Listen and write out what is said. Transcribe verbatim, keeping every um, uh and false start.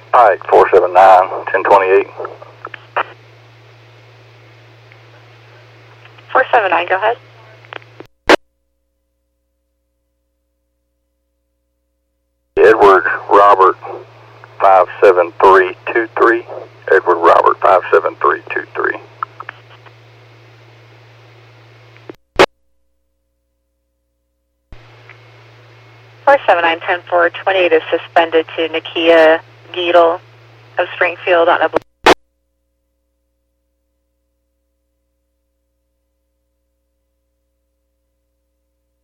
Pike, four seven nine, ten twenty-eight. four seven nine, go ahead. Edward Robert, five seven three two three. Edward Robert, five seven three two three. four seven nine, ten four twenty-eight is suspended to Nakia Geedle of Springfield on a